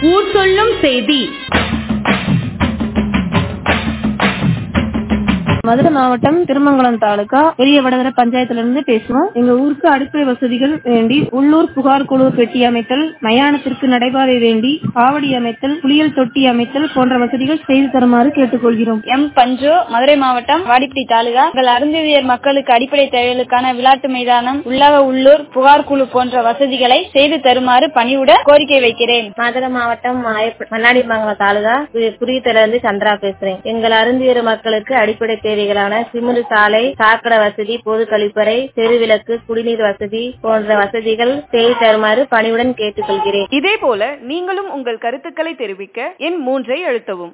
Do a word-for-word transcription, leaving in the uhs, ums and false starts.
ஊர் சொல்லும் செய்தி. மதுரை மாவட்டம் திருமங்கலம் தாலுகா பெரிய வடகரை பஞ்சாயத்துல இருந்து பேசுவோம். எங்க ஊருக்கு அடிப்படை வசதிகள் வேண்டி உள்ளூர் புகார் குழு பெட்டி அமைத்தல், மயானத்திற்கு நடைபாதை வேண்டி காவடி அமைத்தல், புளியல் தொட்டி அமைத்தல் போன்ற வசதிகள் செய்து தருமாறு கேட்டுக்கொள்கிறோம். எம் பஞ்சு, மதுரை மாவட்டம் வாடிப்பட்டி தாலுகா. எங்கள் அருந்ததியர் மக்களுக்கு அடிப்படை தேவைகளுக்கான விளையாட்டு மைதானம், உள்ளக உள்ளூர் புகார் குழு போன்ற வசதிகளை செய்து தருமாறு பணிவுடன் கோரிக்கை வைக்கிறேன். மதுரை மாவட்டம் மன்னாடிமங்கலம் தாலுகா புரியத்துல இருந்து சந்திரா பேசுறேன். எங்கள் அருந்ததியர் மக்களுக்கு அடிப்படை தேவைகளான சிமெண்ட் சாலை, சாக்கடை வசதி, பொது கழிப்பறை, தெருவிளக்கு, குடிநீர் வசதி போன்ற வசதிகள் செய்து தருமாறு பணிவுடன் கேட்டுக்கொள்கிறேன். இதே போல நீங்களும் உங்கள் கருத்துக்களை தெரிவிக்க எண் மூன்றை அழுத்தவும்.